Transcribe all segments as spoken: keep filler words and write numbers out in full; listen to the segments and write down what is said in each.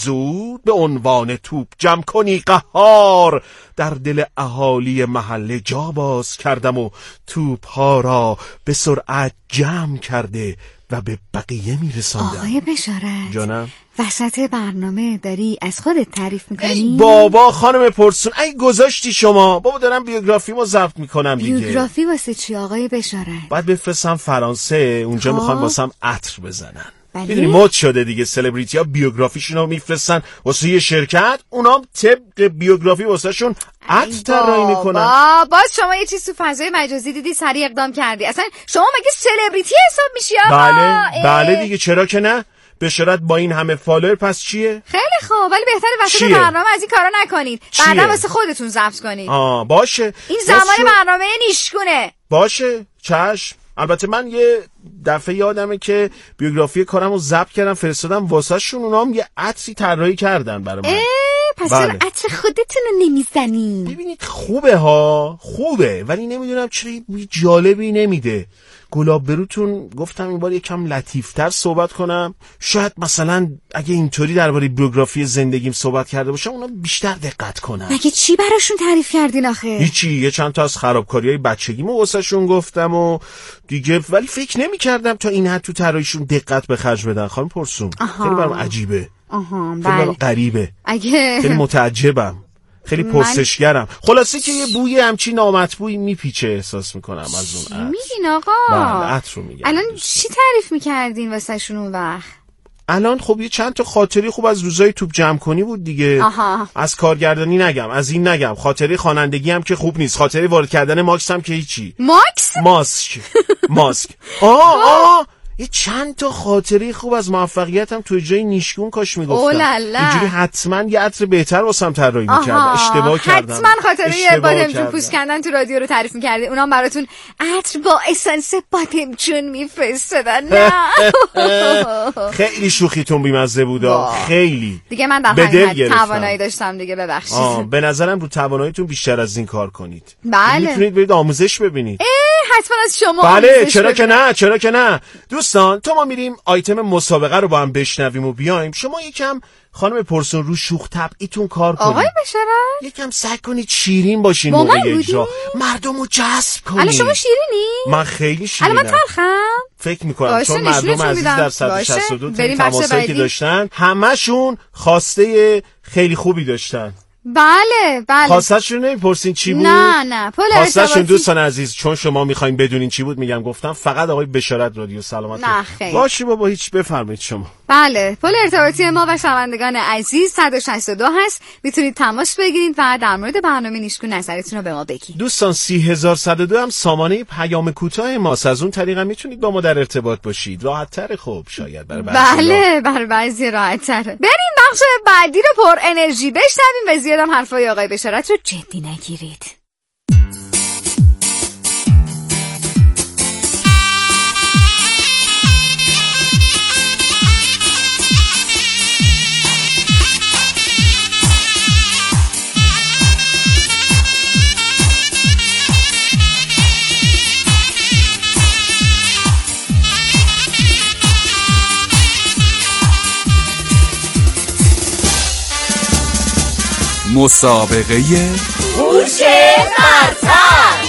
زود به عنوان توپ جمع کنی قهار. در دل اهالی محله جا باز کردم و توپ ها را به سرعت جمع کرده و به بقیه میرساندم. آقای بشارت جانم، وسط برنامه داری از خودت تعریف میکنی؟ ای بابا خانم پرسون، ای گذاشتی شما. بابا دارم بیوگرافیمو ضبط میکنم دیگه. بیوگرافی واسه چی آقای بشارت؟ باید بفرستم فرانسه، اونجا خب. میخوان واسم عطر بزنن. بله؟ میدونی مد شده دیگه، سلبریتی ها بیوگرافیشونو میفرستن واسه یه شرکت، اونام طبق بیوگرافی واسه شون عطر طراحی میکنن. باز شما یه چیز تو فضای مجازی دیدی سریع اقدام کردی. اصلا شما مگه سلبریتی حساب میشی آقا؟ بله بله دیگه، چرا که نه. بشارت با این همه فالوور پس چیه؟ خیلی خوب، ولی بهتره وسط چیه؟ برنامه از این کارا نکنید. بعدا واسه خودتون ضبط کنید. آه باشه، این زمان برنامه نیشگونه. باشه چشم. البته من یه دفعه یادمه که بیوگرافی کارمو ضبط کردم فرستادم واسه شون، اونام یه عطری طراحی کردن برای من. پس بله. چرا عطر خودتون رو نمیزنین؟ ببینید خوبه ها، خوبه، ولی نمیدونم چرا بوی جالبی نمیده. گلاب بروتون گفتم این بار یکم لطیفتر صحبت کنم، شاید مثلا اگه اینطوری درباره بیوگرافی زندگیم صحبت کرده باشم اونا بیشتر دقت کنن. مگه چی براشون تعریف کردین آخه؟ هیچی، یه چند تا از خرابکاریای بچگیمو واسهشون گفتم و دیگه، ولی فکر نمی‌کردم تا این حد تو طراحیشون دقت به خرج بدن. خانم پرسون خیلی برام عجیبه. آها خیلی برام غریبه. اگه خیلی متعجبم. خیلی پرسشگرم. خلاصه که یه بوی همچین نامطبوعی میپیچه احساس میکنم از اون عطر. میگین آقا؟ بله عطر رو میگم. الان چی تعریف میکردین واسه شون اون وقت؟ الان خب یه چند تا خاطری خوب از روزای توپ جمع کنی بود دیگه. آها. از کارگردانی نگم، از این نگم، خاطری خوانندگی هم که خوب نیست، خاطری وارد کردن ماکس هم که هیچی. ماکس؟ ماسک. ماسک. آه آه یه چند تا خاطره خوب از موفقیتم تو اجرای نیشگون کاش میگفتم. اینجوری حتما یه عطر بهتر واسم طراحی می‌کردم. اشتباه کردم. حتما خاطره بادمجون پوست کردن تو رادیو رو تعریف می‌کردی. اونام براتون عطر با اسنس بادمجون میفرستادن. نه خیلی شوخیتون بی‌مزه بود. خیلی دیگه من در حقیقت توانایی داشتم دیگه، ببخشید. به نظرم رو تواناییتون بیشتر از این کار کنید. بله. میتونید برید آموزش ببینید. حتما از شما بله چرا که نه، چرا که نه. دوستان تا ما میریم آیتم مسابقه رو با هم بشنویم و بیایم، شما یکم خانم پرسون رو شوخ طبعیتون کار کنید. آقای بشارت یکم سعی کنید شیرین باشین موقع اجرا، مردم رو جذب کنید. الان شما شیرینی؟ من خیلی شیرینم. الان من تلخم؟ فکر میکنم چون مردم عزیز در صد و شصت و دو تا تماسایی که داشتن همشون خواسته خیلی خوبی داشتن. بله بله. خواستشون نمیپرسین چی بود؟ نه نه پول خواستشون دوستان عزیز چون شما میخواین بدونین چی بود میگم گفتم فقط آقای بشارت رادیو سلامت. نه خیر. باشی بابا هیچ بفرمایید شما. بله پول ارتباطی ما و شنوندگان عزیز صد و شصت و دو هست، میتونید تماس بگیرید و در مورد برنامه نیشگون نظرتون رو به ما بگید. دوستان سی هزار و صد و دو هم سامانه پیام کوتاه ماست، از اون طریق هم میتونید با ما در ارتباط باشید. راحت‌تر خوب شاید برای بعضی. بله برای بعضی راحت‌تره. بریم بخش بعدی رو پر انرژی بشنویم و زیادم حرفای آقای بشارت رو جدی نگیرید. مسابقه هوش برتر.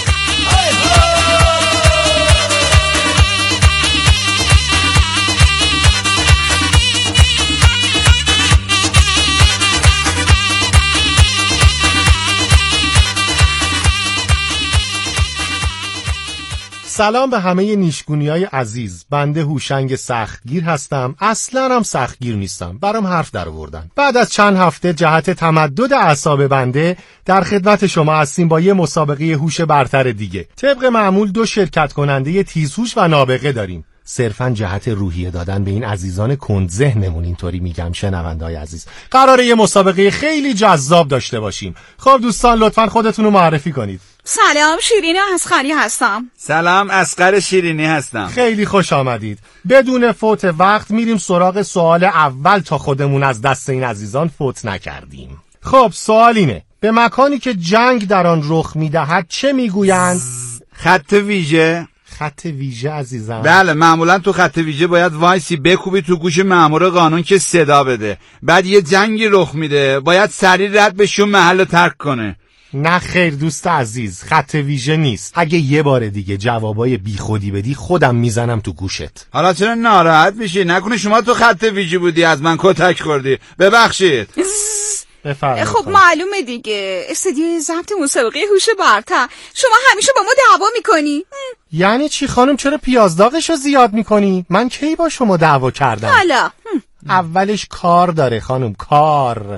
سلام به همه نیشگونیای عزیز. بنده هوشنگ سختگیر هستم. اصلا هم سختگیر نیستم، برام حرف در آوردن. بعد از چند هفته جهت تمدد اعصاب بنده در خدمت شما هستیم با یه مسابقه هوش برتر دیگه. طبق معمول دو شرکت کننده تیزهوش و نابغه داریم، صرفاً جهت روحیه دادن به این عزیزان کندذهنمون. اینطوری میگم شنونده‌های عزیز، قراره یه مسابقه خیلی جذاب داشته باشیم. خب دوستان لطفاً خودتون رو معرفی کنید. سلام، شیرین اصغری هستم. سلام، اصغر شیرینی هستم. خیلی خوش آمدید. بدون فوت وقت میریم سراغ سوال اول تا خودمون از دست این عزیزان فوت نکردیم. خب سوال اینه: به مکانی که جنگ در آن رخ میدهد چه میگویند؟ خط ویژه. خط ویژه عزیزم. بله معمولا تو خط ویژه باید وایسی بکوبی تو گوش مأمور قانون که صدا بده، بعد یه جنگی رخ میده باید سریع رد بشون محل ترک کنه. نه خیر دوست عزیز، خط ویژه نیست. اگه یه بار دیگه جوابای بی خودی بدی خودم میزنم تو گوشت. حالا چرا ناراحت میشی؟ نکنه شما تو خط ویژه بودی از من کتک خوردی؟ ببخشید. بفرمایید. خب معلومه دیگه، استدیو ضبط مسابقه هوش برتر. شما همیشه با ما دعوا میکنی. یعنی چی خانم؟ چرا پیازداغشو زیاد میکنی؟ من کی با شما دعوا کردم؟ حالا اولش کار داره خانم، کار.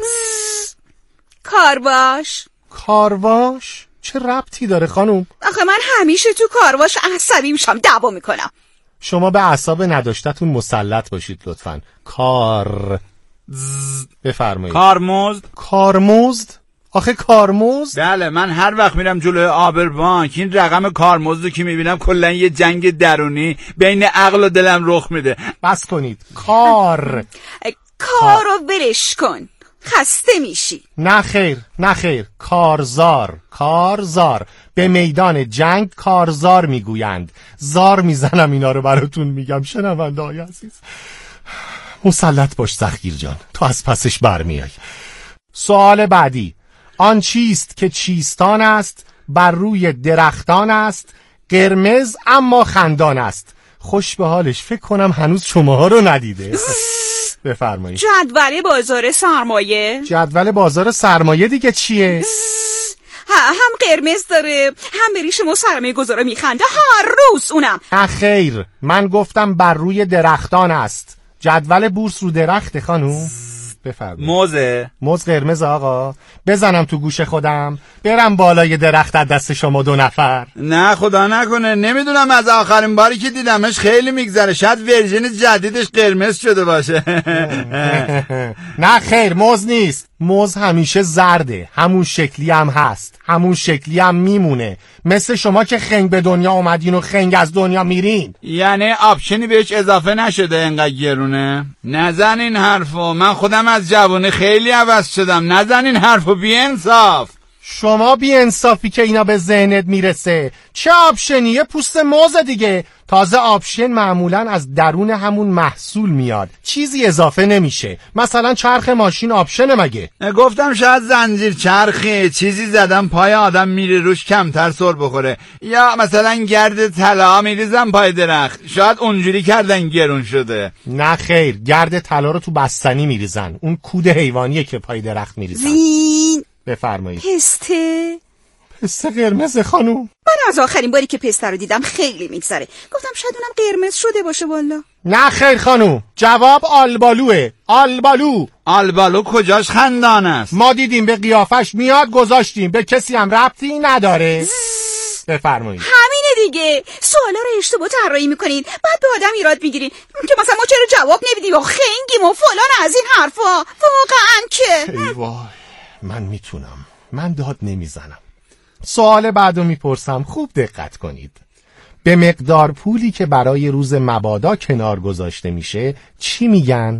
کار باش. کارواش؟ چه ربطی داره خانم؟ آخه من همیشه تو کارواش عصبی میشم، دعوا میکنم. شما به اعصاب نداشتتون مسلط باشید لطفاً. کار بفرمایید. کارمزد؟ کارمزد؟ آخه کارمزد؟ بله من هر وقت میرم جلوی آبربانک این رقم کارمزدو که میبینم کلا یه جنگ درونی بین عقل و دلم رخ میده. بس کنید. کار کارو ولش کن، خسته میشی. نه خیر، نه خیر. کارزار، کارزار. به میدان جنگ کارزار میگویند. زار میزنم اینا رو براتون میگم شنونده های عزیز. مسلط باش سختگیر جان، تو از پسش برمیای. سوال بعدی. آن چیست که چیستان است، بر روی درختان است، قرمز اما خندان است. خوش به حالش، فکر کنم هنوز شماها رو ندیده. بفرمایید. جدول بازار سرمایه. جدول بازار سرمایه دیگه چیه؟ هم قرمز داره، هم بری شما سرمایه گذاره میخنده هر روز اونم. نه خیر، من گفتم بر روی درختان است. جدول بورس رو درخت خانوم. بفرمایید. موزه؟ موز قرمز آقا. بزنم تو گوش خودم برم بالای درخت از دست شما دو نفر. نه خدا نکنه، نمیدونم، از آخرین باری که دیدمش خیلی میگذره، شاید ورژن جدیدش قرمز شده باشه. نه خیر، موز نیست. موز همیشه زرده، همون شکلی هم هست، همون شکلی هم میمونه. مثل شما که خنگ به دنیا اومدین و خنگ از دنیا میرین. یعنی آپشنی بهش اضافه نشده انقدر گرونه؟ نزن این حرفو، من خودم از جوانی خیلی عوض شدم. نزن این حرفو، بی انصاف. شما بی انصافی که اینا به ذهنت میرسه. چه آپشنیه؟ پوست موز دیگه. تازه آپشن معمولا از درون همون محصول میاد، چیزی اضافه نمیشه. مثلا چرخ ماشین آپشنه مگه؟ گفتم شاید زنجیر چرخی چیزی زدم پای آدم میره روش کمتر سر بخوره، یا مثلا گرد طلا میریزم پای درخت، شاید اونجوری کردن گرون شده. نه خیر، گرد طلا رو تو بستنی میریزن، اون کود حیوانیه که پای درخت میریزن. زین. بفرمایید. پسته. پسته قرمز خانوم. من از آخرین باری که پسته رو دیدم خیلی میگذره، گفتم شاید اونم قرمز شده باشه. والا نه خیر خانوم، جواب آلبالوه. آلبالو. آلبالو کجاش خندان است؟ ما دیدیم به قیافش میاد گذاشتیم، به کسی هم ربطی نداره. بفرمایید. همینه دیگه، سوالا رو اشتباه طراحی میکنین، بعد به آدم ایراد میگیرین که مثلا ما چرا جواب نمیدیم و خنگیم و فلان از این حرفا. واقعا که ای وای، من میتونم، من داد نمیزنم. سوال بعدو میپرسم، خوب دقت کنید. به مقدار پولی که برای روز مبادا کنار گذاشته میشه چی میگن؟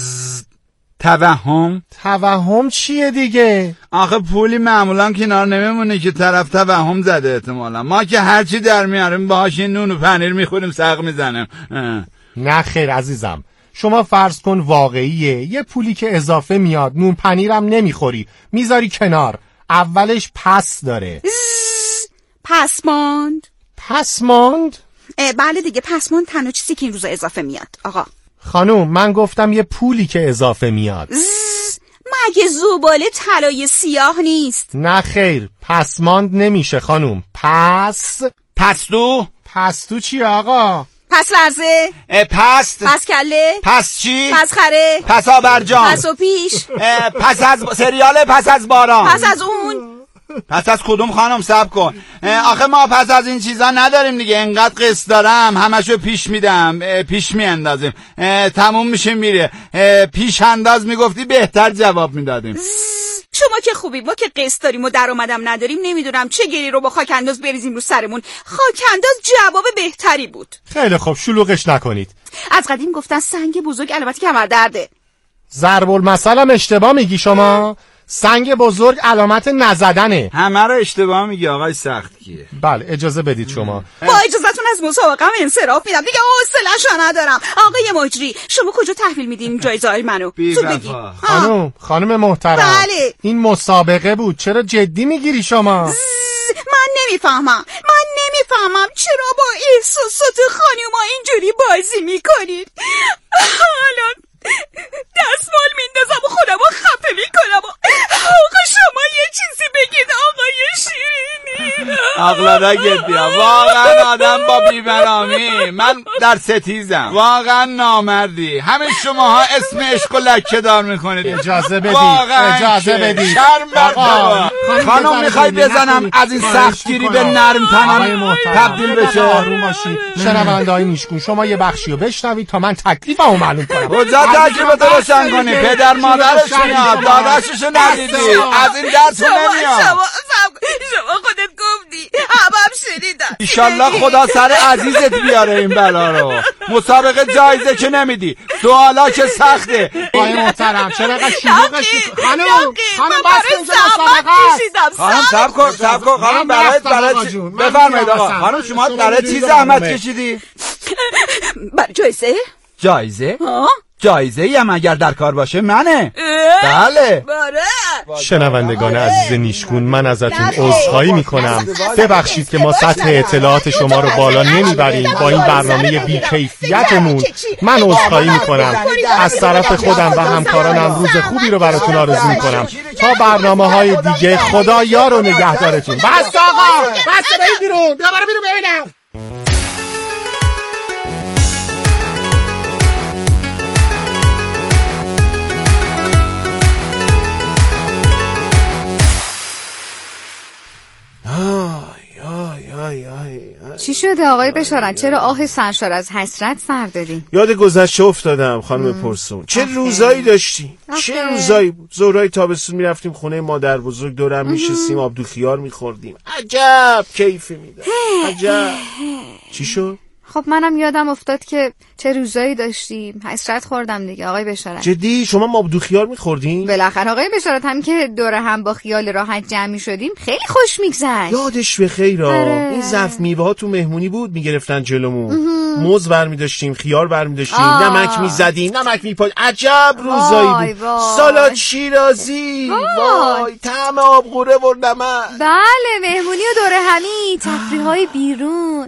توهم. توهم چیه دیگه؟ آخه پولی معمولا کنار نمیمونه که طرف توهم زده احتمالا. ما که هرچی در میاریم باهاش نون و پنیر میخوریم سق میزنیم. نه خیر عزیزم، شما فرض کن واقعیه، یه پولی که اضافه میاد، نون پنیرم نمیخوری، میذاری کنار، اولش پس داره. پس ماند. پس ماند؟ بله دیگه، پس ماند تنها چیزی که این روزا اضافه میاد. آقا خانوم، من گفتم یه پولی که اضافه میاد. مگه زباله طلای سیاه نیست؟ نه خیر، پس ماند نمیشه خانوم. پس پستو. پستو چی آقا؟ پس لرزه. پست. پس کله. پس چی؟ پس خره. پس آبرجان. پس و پیش. پس از سریال پس از باران. پس از اون. پس از کدوم خانم؟ صبر کن. آخه ما پس از این چیزا نداریم دیگه، انقدر قسط دارم همشو پیش میدم، پیش میاندازیم، تموم میشه میره. پیش انداز میگفتی بهتر جواب میدادیم. شما که خوبی، ما که قسط داریم و درآمدم نداریم، نمیدونم چه گلی رو با خاک انداز بریزیم رو سرمون. خاک انداز جواب بهتری بود. خیلی خوب، شلوغش نکنید. از قدیم گفتن سنگ بزرگ البته کمر درده. ضرب المثل هم اشتباه میگی شما. سنگ بزرگ علامت نزدنه. همه رو اشتباه میگی آقای سختگیر. بله اجازه بدید شما. با اجازهتون از مسابقه انصراف میدم دیگه، حوصله‌شو ندارم. آقای مجری شما کجا تحویل میدین جایزه‌های منو؟ زود بگید. خانم خانم محترم، بله. این مسابقه بود، چرا جدی میگیری شما؟ من نمیفهمم من نمیفهمم چرا با احساسات خانوما اینجوری بازی میکنید. حالا دستمال میندازم و خودمو خفه میکنم. آقا شما یه چیزی بگید آقای شیرینی. عقلا نگردی واقعا آدم با بی‌برامی. من در ستیزم، واقعا نامردی. همه شماها اسم عشق و لکه دار میکنید. اجازه بدید اجازه بدید. شرم بر خانم میخوای بزنم از این سختگیری به نرم تنان تبدیل بشه؟ آروم باشید. شنونده های نیشگون شما یه بخشیو بشنوید تا من تکلیفمو معلوم کنم. کجا تکلیفتو روشن کنی؟ پدر مادرش میاد، داداششو ندیدی، از این درسو نمیاد. شما شما خودت گفتی، همم شنیدن. ایشالله خدا سر عزیزت بیاره این بلا رو. مسابقه جایزه که نمیدی، سوالا که سخته. آقای محترم چرا اینقدر شلوغش میکنی؟ خانم خانم بس اینجا مسابقه. خانم صبر کن صبر کن خانم، برای برای بفرمایید آقا. خانم شما برای چی زحمت کشیدی؟ برای جایزه؟ جایزه؟ جایزه ای هم اگر در کار باشه منه. بله. شنوندگان عزیز نیشگون، من ازتون عذرخواهی میکنم. ببخشید که ما سطح اطلاعات شما رو بالا نمیبریم با این برنامه بی‌کیفیتمون. من عذرخواهی میکنم از طرف خودم و همکارانم. روز خوبی رو براتون آرزو میکنم. تا برنامه‌های دیگه خدا یار و نگهدارتون. بس آقا، بس برید بیرون. بیا برو بیرون ببینم. چی شده آقای بشارت؟ چرا آه سرشار از حسرت سر دادی؟ یاد گذشته افتادم خانم پرسون. چه روزایی داشتی؟ چه روزایی بود؟ ظهرای تابستون میرفتیم خونه مادر بزرگ، دورم میشستیم آبدو خیار میخوردیم. عجب کیفی میداد. عجب. چی شد؟ خب منم یادم افتاد که چه روزایی داشتیم. حسرت خوردم دیگه آقای بشارت. جدی شما مابدو خیار میخوردین؟ بالاخره آقای بشارت هم که دور هم با خیال راحت جمع میشدیم خیلی خوش میگذشت. یادش به خیر. این ظرف میوه ها تو مهمونی بود میگرفتن جلومون. موز برمی‌داشتیم، خیار برمی‌داشتیم، نمک میزدیم، نمک میپاد. عجب روزایی بود. سالاد شیرازی، وای طعم آبغوره و نمک. بله مهمونی و دور همی، تفریح‌های بیرون.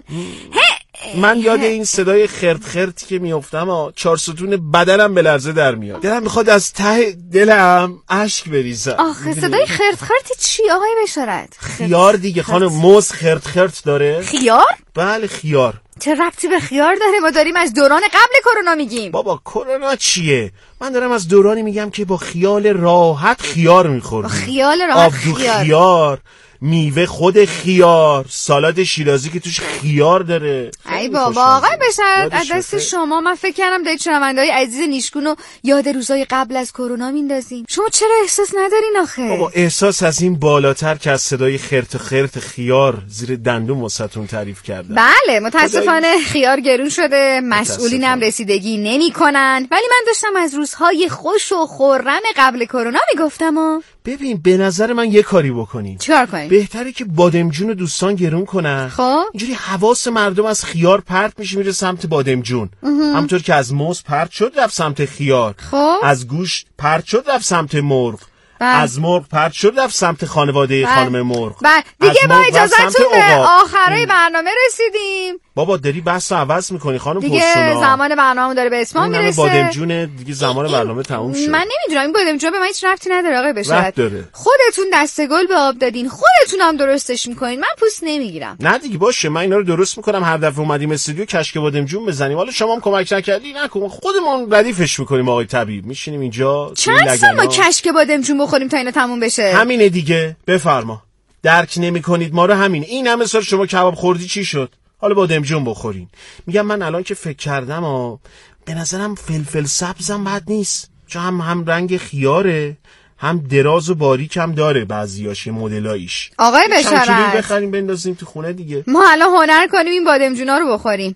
من یاد این صدای خرت خرتی که میافتم ها، چهار ستون بدنم به لرزه در میاد. دلم میخواد از ته دلم اشک بریزم. آخه صدای خرت خرتی چی آقای بشارت؟ خیار دیگه خانم. موز خرت خرت داره. خیار؟ بله خیار. چه ربطی به خیار داره؟ ما داریم از دوران قبل کرونا میگیم. بابا کرونا چیه؟ من دارم از دورانی میگم که با خیال راحت خیار میخوردیم. خیال راحت خیار. خیار میوه خود خیار، سالاد شیرازی که توش خیار داره. ای بابا آقای بشارت از دست شما من فکر کردم دارید شنونده‌های عزیز نیشگونو یاد روزای قبل از کرونا میندازین. شما چرا احساس ندارین آخه؟ بابا احساس از این بالاتر که از صدای خرت خرت خیار زیر دندون واسهتون تعریف کردم. بله متاسفانه خیار گرون شده، مسئولین هم رسیدگی نمی‌کنن، ولی من داشتم از روزهای خوش و خرم قبل کرونا میگفتم. و ببین به نظر من یه کاری بکنین. چیکار کنین؟ بهتره که بادمجون رو دوستان گرون کنن. خب اینجوری حواس مردم از خیار پرت میشه میره سمت بادمجون. همونطور که از موز پرت شد رفت سمت خیار. خب از گوشت پرت شد رفت سمت مرغ. بل. از مرغ پرت شد رفت سمت خانواده بل. خانم مرغ. بله دیگه با اجازهتون به آخرای برنامه رسیدیم. بابا داری بحث رو عوض میکنی خانم دیگه پرسونا. دیگه زمان برنامه داره به اسمان میرسه. بادمجون دیگه زمان برنامه تموم شد. من نمیدونم این بادمجون به من هیچ ربطی نداره آقای بشارت. داره. خودتون دسته گل به آب دادین، خودتون هم درستش میکنین، من پوست نمیگیرم. نه دیگه باشه من اینا رو درست میکنم. هر دفعه اومدیم استودیو کشک بادمجون بزنیم. حالا شما هم کمک نکردی نکن، خودمون ردیفش میکنیم. آقای طبیب میشینیم اینجا چند سال ما کشک بادمجون بخوریم تا اینا تموم بشه؟ همینه دیگه. بفرما. درک نمیکنید ما رو. همین این همه سال شما کباب خوردی چی شد؟ حالا بادمجون بخورین. میگم من الان که فکر کردم آ به نظرم فلفل سبزم بد نیست، چون هم هم رنگ خیاره، هم دراز و باریک هم داره بعضیاش مدلایش. آقای بشارت چند کیلویی بخریم بندازیم تو خونه دیگه. ما الان هنر کنیم این بادمجونا رو بخوریم.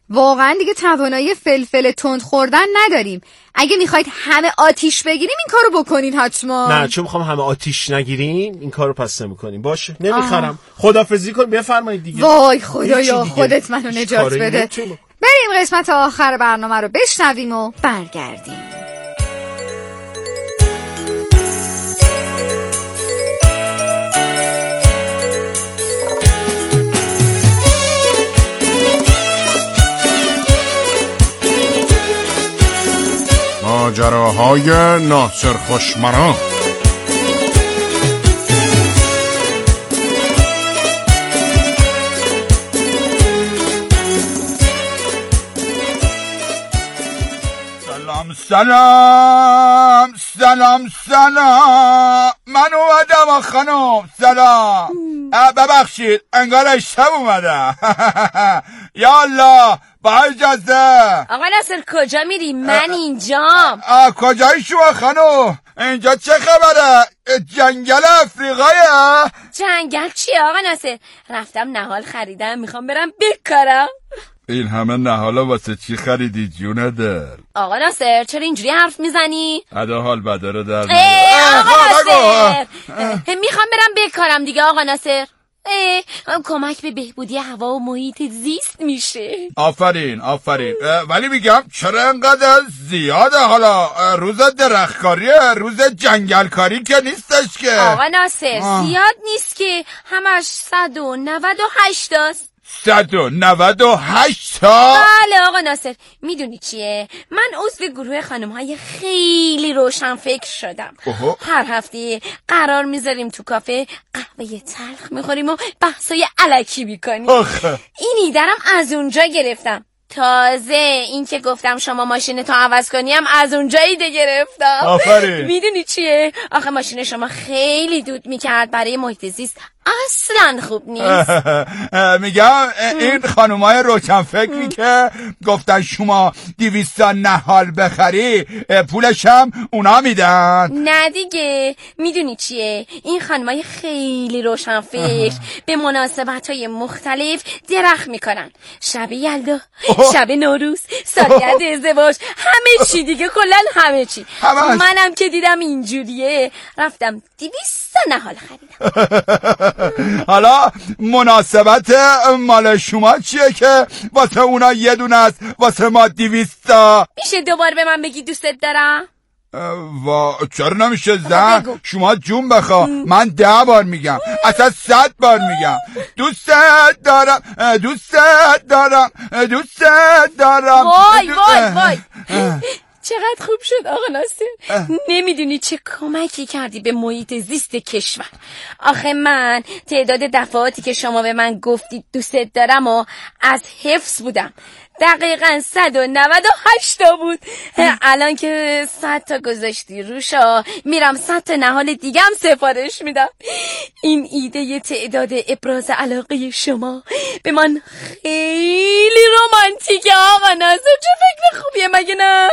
واقعا دیگه توانایی فلفل تند خوردن نداریم. اگه میخواید همه آتیش بگیریم این کارو بکنین حتما. نه چون میخوام همه آتیش نگیریم این کارو پس نمیکنیم. باشه نمیخرم. خدافظی کن بفرمایید دیگه. وای خدایا خودت منو نجات بده. بریم قسمت آخر برنامه رو بشنویم و برگردیم. ماجراهای ناصر خوشمرا. سلام سلام سلام سلام من اومدم خانم. سلام. ببخشید انگار اشتب اومدم. یا الله با اجازه. آقا ناصر کجا میری؟ من اینجام. کجایی شما خانم؟ اینجا چه خبره؟ جنگل افریقایه؟ جنگل چیه آقا ناصر؟ رفتم نهال خریدم میخوام برم بکارم. این همه نهالا واسه چی خریدی جونه دل؟ آقا ناصر چرا اینجوری حرف میزنی؟ ادا حال بداره در میاد. آقا ناصر میخوام برم بکارم دیگه آقا ناصر. کمک به بهبودی هوا و محیط زیست میشه. آفرین آفرین. ولی میگم چرا انقدر زیاده؟ حالا روز درختکاریه، روز جنگلکاری که نیستش که. آقا ناصر آه. زیاد نیست که همش صد و نود و هشت است. صد و نود و هشت تا؟ بله آقا ناصر. میدونی چیه؟ من عضو گروه خانم های خیلی روشن فکر شدم. اوه. هر هفته قرار میذاریم تو کافه قهوه تلخ میخوریم و بحثای الکی میکنیم. این ایدرم از اونجا گرفتم. تازه این که گفتم شما ماشینتو عوض کنی هم از اونجا ایده گرفتم. آفرین. میدونی چیه؟ آخه ماشین شما خیلی دود میکرد، برای محیط زیست اصلا خوب نیست. میگم این خانومای روشن فکری که گفتن شما دویستا نهال بخری پولش هم اونا میدن. نه دیگه. میدونی چیه؟ این خانومای خیلی روشن فکر به مناسبت های مختلف درخت میکنن. شب یلدا، شب نوروز، سالگرد ازدواج، همه چی دیگه، کلن همه چی. منم که دیدم اینجوریه رفتم دویستا نهال خریدم. حالا مناسبت مال شما چیه که واسه اونا یه دونه است واسه ما دویستا؟ میشه دوباره به من بگی دوستت دارم؟ وا چرا نمیشه زن؟ شما جون بخوا. من ده بار میگم، اصلا صد بار میگم دوستت دارم دوستت دارم دوستت دارم. وای وای وای چقدر خوب شد آقا ناصر. نمیدونی چه کمکی کردی به محیط زیست کشور. آخه من تعداد دفعاتی که شما به من گفتید دوستت دارم و از حفظ بودم. دقیقاً صد و نود و هشت تا بود. الان که صد تا گذاشتی روشا میرم صد تا نهال دیگه هم سفارش میدم. این ایده تعداد ابراز علاقه شما به من خیلی رومانتیکه آقا ناصر. چه فکر خوبیه مگه نه؟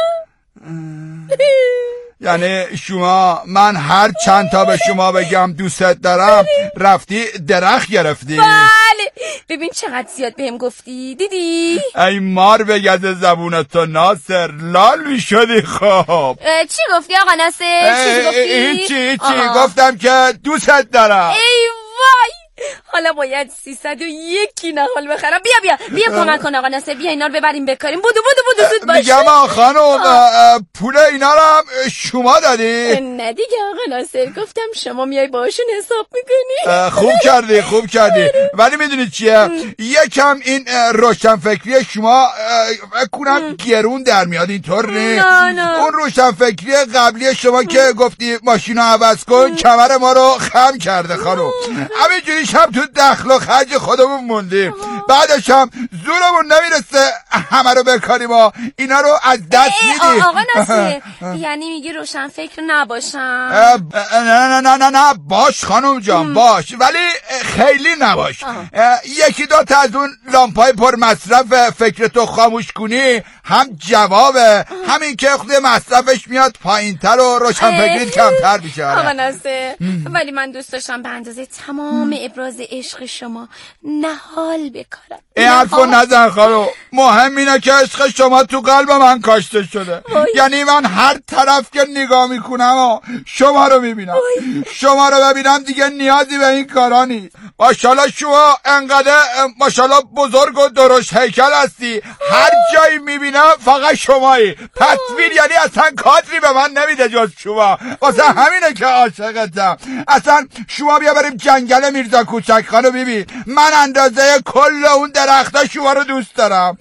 یعنی شما من هر چند تا به شما بگم دوستت دارم رفتی درخت گرفتی؟ بله. ببین چقدر زیاد بهم گفتی. دیدی؟ ای مار بگز زبونتو ناصر، لال میشدی. خب چی گفتی آقا ناصر؟ چی گفتی؟ هیچی هیچی. گفتم که دوستت دارم. ای وای حالا باید سیصد و یکی نهال بخرم. بیا بیا بیا کمک کن آقا ناصر. بیا اینا رو ببریم بکاریم. بودو بودو بودو زود باشه. میگم آقا خانم پول اینا رو هم شما دادی؟ نه دیگه آقا ناصر، گفتم شما میای باشون حساب میکنی. خوب کردی خوب کردی. ولی میدونی چیه؟ یکم این روشن فکری شما فکر کنم گرون در میاد. اینطور نه؟ نه نه. اون روشن فکری قبلی شما که گفتی ماشینو عوض کن کمر ما رو خم کرده خانم. همینجوری هم تو دخل و خرج خودمون موندیم. بعدش هم زورمون نمیرسه همه رو بکاریم و اینا رو از دست میدیم. آقا ناصر یعنی میگی روشن فکر نباشم؟ نه نه نه نه نه باش خانم جان باش، ولی خیلی نباش. یکی دو تا از اون لامپای پر مصرف فکرتو خاموش کنی هم جوابه، همین که خود مصرفش میاد پایین تر و روشن فکریت کمتر میشه. آقا ناصر ولی من دوست داشتم به اندازه تمام ابراز عشق شما نهال بکارم. این حرفو نزن خانم. مهم اینه که عشق شما تو قلب من کاشته شده. یعنی من هر طرف که نگاه میکنم شما رو میبینم. شما رو ببینم دیگه نیازی به این کارا نیست. ماشاءالله شما انقدر ماشاءالله بزرگ و درشت هیکل هستی، هر جایی میبینم فقط شمایی. تصویر یعنی اصلا کادری به من نمیده جز شما. واسه همینه که عاشقتم. اصلا شما بیا بریم جنگل میرزا کوچک خانو ببین، من اندازه کل اون درختا شما رو دوست دارم.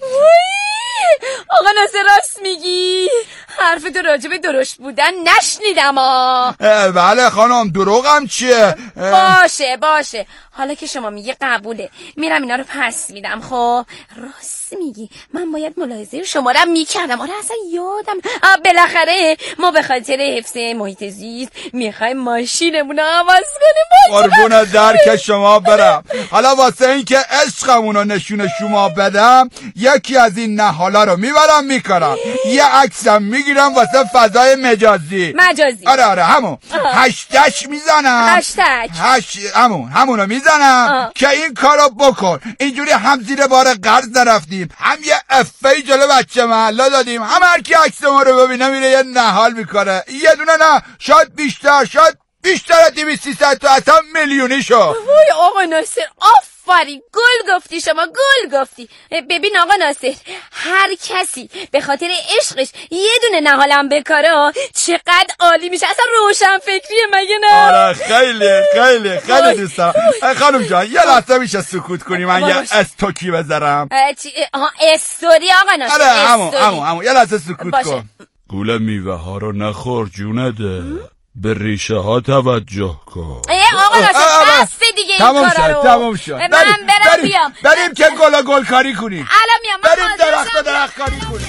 آقا ناصر راست میگی، حرف تو راجب درشت بودن نشنیدم. آ بله خانم، دروغم چیه؟ باشه باشه، حالا که شما میگی قبوله، میرم اینا رو پس میدم. خب راست میگی، من باید ملاحظه شما رو میکردم. آره اصلا یادم. بالاخره ما به خاطر حفظ محیط زیست میخوایم ماشینمون رو عوض کنیم. قربون درک شما برم. حالا واسه این که عشقمون رو نشون شما بدم، یکی از این نهالا رو میبرم میکنم، یه عکسم میگیرم واسه فضای مجازی. مجازی؟ آره آره همون. هشتش میزنم. هشتگ هش همون همون رو میزنم که این کارو بکن. اینجوری هم زیر بار قرض نرفتیم، هم یه افهی جلو بچه محلا دادیم، هم هر کی عکس ما رو ببینه میره یه نهال میکنه. یه دونه نه، شاید بیشتر، شاید بیشتر دویست سیصد تا اصلا میلیونی شو. وای آقا ناصر آفرین، گل گفتی شما، گل گفتی. ببین آقا ناصر، هر کسی به خاطر عشقش یه دونه نهالم بکاره چقدر عالی میشه. اصلا روشن فکریه مگه نه؟ آره خیلی خیلی خیلی دوست دارم. خانم جان یه لحظه میشه سکوت کنی من یه استوکی بذارم؟ آها استوری آقا ناصر؟ آره همون همون همون یه لحظه سکوت باشه. کن. گول میوه ها رو نخور جونده، به ریشه ها توجه کن. ای آقا ناصر بسته دیگه این تمام کارا رو. شد تمام شد. من برم بریم بیام. بریم که گل گل کاری کنیم. الان میام. بریم درخت درخت کاری کنیم.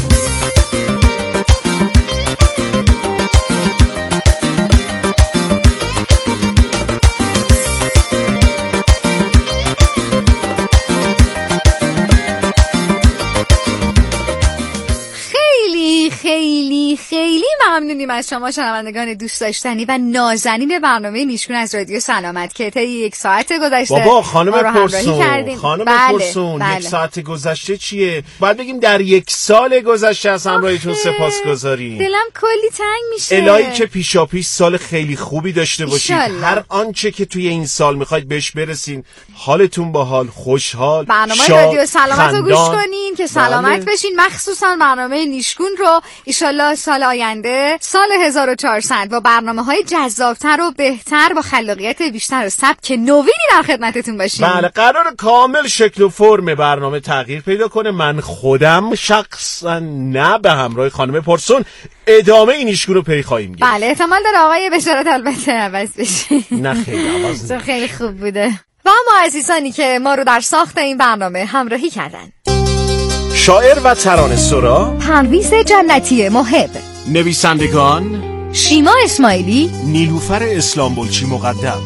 خیلی خیلی ممنونیم از شما شنوندگان دوست داشتنی و نازنین برنامه نیشگون از رادیو سلامت که تا یک ساعت گذشته بابا خانم پرسون خانم بله، پرسون بله. یک ساعت گذشته چیه؟ باید بگیم در یک سال گذشته از همراهیتون سپاسگزاریم. دلم کلی تنگ میشه. الهی که پیشا پیش سال خیلی خوبی داشته باشید. ایشالله. هر آنچه که توی این سال میخواید بهش برسین، حالتون باحال، خوشحال، برنامه شاد، رادیو سلامت رو گوش خندان. کنین که سلامت بله. بشین، مخصوصا برنامه نیشگون رو ایشالله سال آینده سال هزار و چهارصد با برنامه‌های جذابتر و بهتر با خلاقیت بیشتر و سبک نوینی در خدمتتون باشیم. بله قرار کامل شکل و فرم برنامه تغییر پیدا کنه. من خودم شخصا نه به همراه خانم پرسون ادامه این ایشگون رو پی خواهیم گرفت. بله احتمال داره آقای بشارت البته عوض بشه. نه خیلی عوض نه. خیلی خوب بوده. و اما عزیزانی که ما رو در ساخت این برنامه همراهی کردن: شاعر و ترانه سرا پرویز جنتی محب، نویسندگان شیما اسماعیلی، نیلوفر اسلامبولچی مقدم،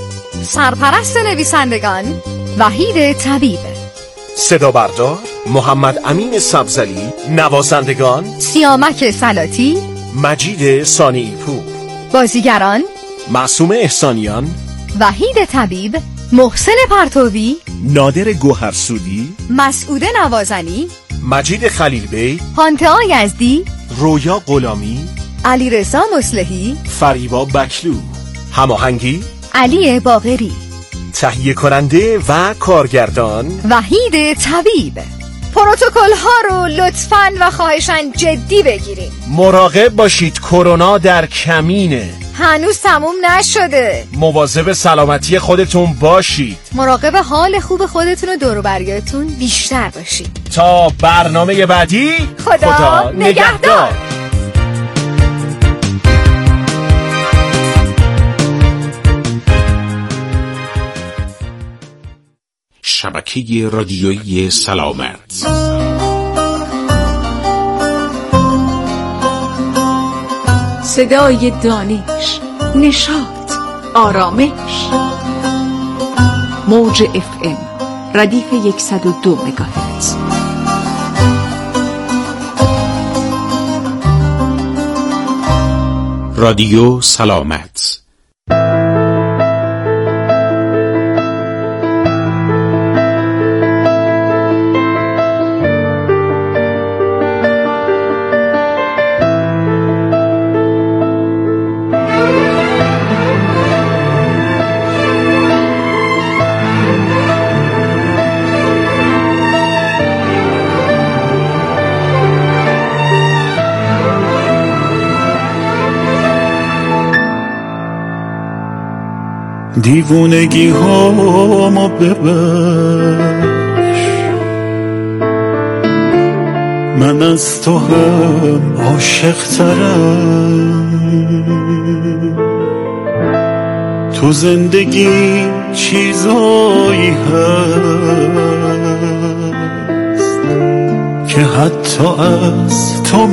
سرپرست نویسندگان وحید طبیب، صدا بردار محمد امین سبزلی، نوازندگان سیامک سلاتی، مجید ثانی پور، بازیگران معصوم احسانیان، وحید طبیب، محسن پرتوی، نادر گوهرسودی، مسعود نوازنی، مجید خلیل بی، پانتئا یزدی، رویا غلامی، علیرضا مصلحی، فریبا بکلو، هماهنگی علی باقری، تهیه کننده و کارگردان وحید طبیب. پروتکل ها رو لطفاً و خواهشاً جدی بگیرید. مراقب باشید، کرونا در کمینه، هنوز تموم نشده. مواظب سلامتی خودتون باشید. مراقب حال خوب خودتون و دور و بریاتون بیشتر باشید. تا برنامه بعدی، خدا, خدا نگهدار. شبکه رادیویی سلامت. صدای دانش، نشاط، آرامش. موج اف ام ردیف صد و دو مگاهرتز. رادیو سلامت. دیوونگی هامو ببخش، من از تو هم عاشق ترم. تو زندگی چیزایی هست که حتی از تو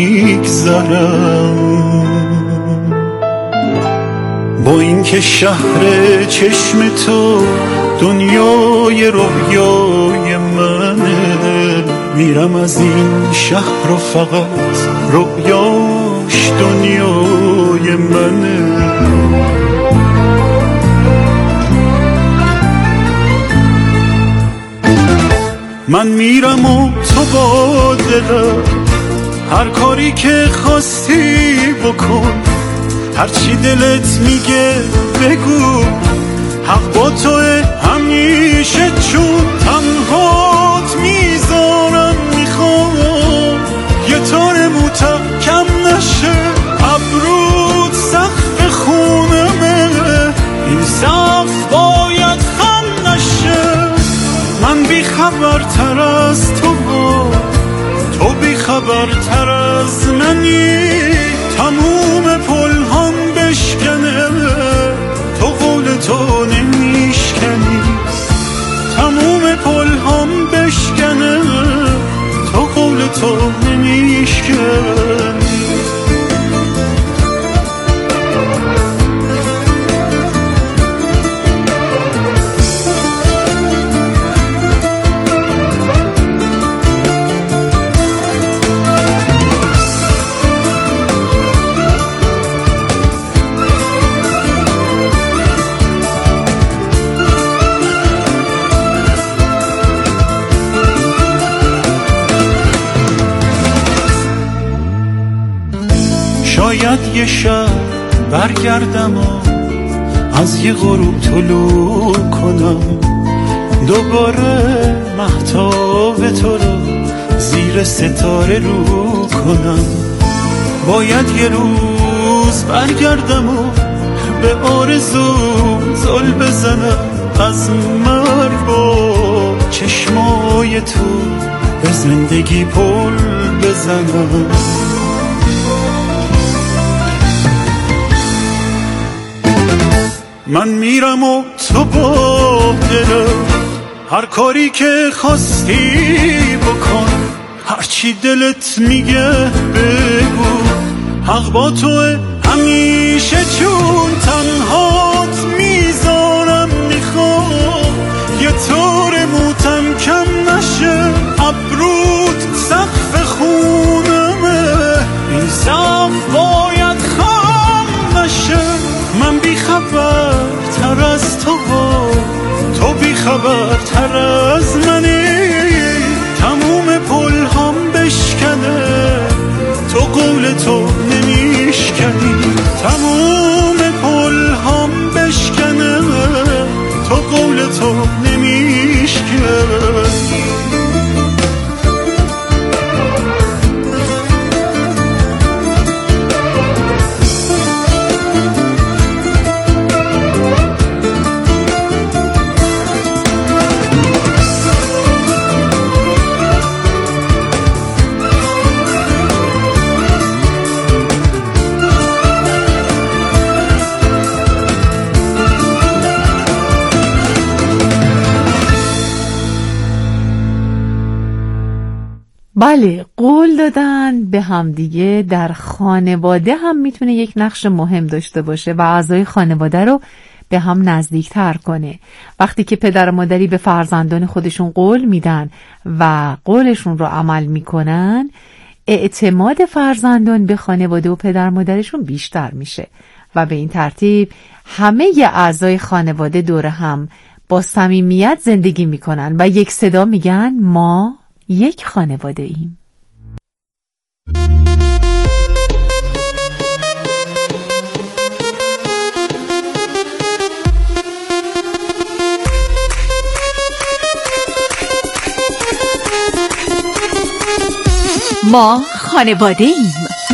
میگذرم. با اینکه شهر چشم تو دنیای رویای منه، میرم از این شهر و فقط رویاش دنیای منه. من میرم و تو با دلم هر کاری که خواستی بکن، هرچی دلت میگه بگو، حق با توه همیشه، چون تنهات میذارم. میخوام یه تار موتم کم نشه، ابرود سقف خونمه، این سقف باید خم نشه. من بی خبرتر از تو، تو بی خبرتر از منی. تموم پل هم بشکنه، تو قول تو نمیشکنی. تموم پل هم بشکنه، تو قول تو نمیشکنی. شاید یه شب برگردم و از یه غروب طلوع کنم، دوباره مهتاب تو رو زیر ستاره رو کنم. باید یه روز برگردم و به آرزوم زل بزنم، از مرگ با چشمای تو به زندگی پل بزنم. من میرم و تو با دلم هر کاری که خواستی بکن، هرچی دلت میگه بگو، حق با توه همیشه، چون تنهات میذارم. میخوام یه طور موتم کم نشه، ابرود سقف خونمه، این سقف باید خم نشه. من بی خبرتر از تو، تو بی خبرتر از منی. تموم پل هم بشکنه، تو قول تو نمیشکنی. تموم پل هم بشکنه، تو قول تو نمیشکنی. بله، قول دادن به همدیگه در خانواده هم میتونه یک نقش مهم داشته باشه و اعضای خانواده رو به هم نزدیکتر کنه. وقتی که پدر و مادری به فرزندان خودشون قول میدن و قولشون رو عمل میکنن، اعتماد فرزندان به خانواده و پدر مادرشون بیشتر میشه و به این ترتیب همه ی اعضای خانواده دور هم با صمیمیت زندگی میکنن و یک صدا میگن ما یک خانواده ایم. ما خانواده ایم.